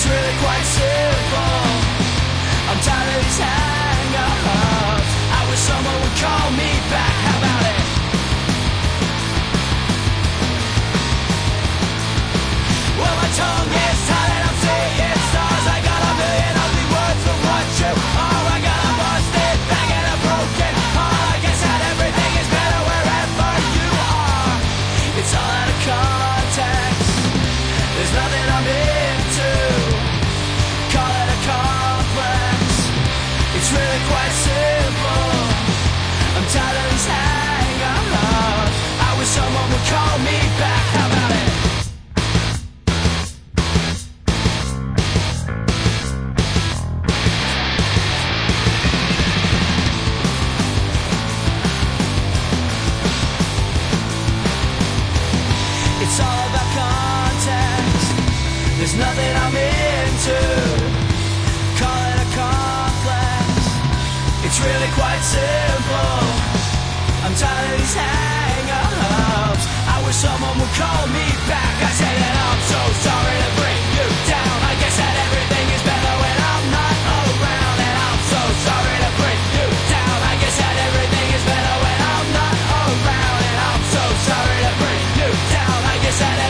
really quite simple. I'm tired of these hang-ups. I wish someone would call me back. How about it? Well, my tongue is tied and I'm seeing stars. I got a million ugly words for what you are. I got a busted back and a broken heart. I guess that everything is better wherever you are. It's all out of context. There's nothing I'm into. Call it a complex. It's really quite simple. I'm tired of these hang-ups. I wish someone would call me back. How about it? It's all about context. There's nothing I'm into. Call it a complex. It's really quite simple. I'm tired of these hang-ups. I wish someone would call me back. I say that I'm so sorry to bring you down. I guess that everything is better when I'm not around. And I'm so sorry to bring you down. I guess that everything is better when I'm not around. And I'm so sorry to bring you down. I guess that